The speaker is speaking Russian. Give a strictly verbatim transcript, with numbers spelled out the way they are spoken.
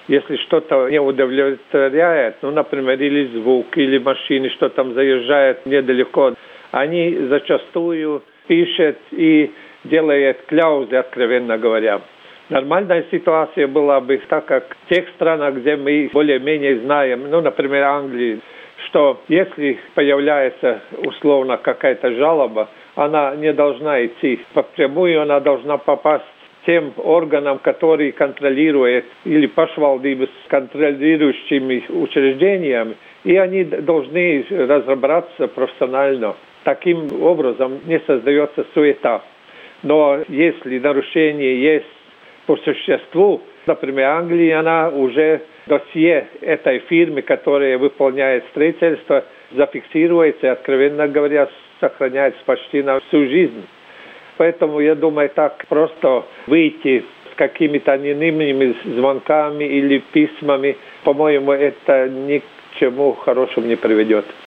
Если что-то не удовлетворяет, ну, например, или звук, или машины, что там заезжает недалеко, они зачастую пишут и делают кляузы, откровенно говоря. Нормальная ситуация была бы так, как в тех странах, где мы более-менее знаем, ну, например, Англии, что если появляется условно какая-то жалоба, она не должна идти напрямую, она должна попасть тем органам, которые контролируют, или пашвалдības контролирующими учреждениями, и они должны разобраться профессионально. Таким образом не создается суета. Но если нарушение есть по существу, например, Англия, она уже досье этой фирмы, которая выполняет строительство, зафиксируется и, откровенно говоря, сохраняется почти на всю жизнь. Поэтому, я думаю, так просто выйти с какими-то анонимными звонками или письмами, по-моему, это ни к чему хорошему не приведет.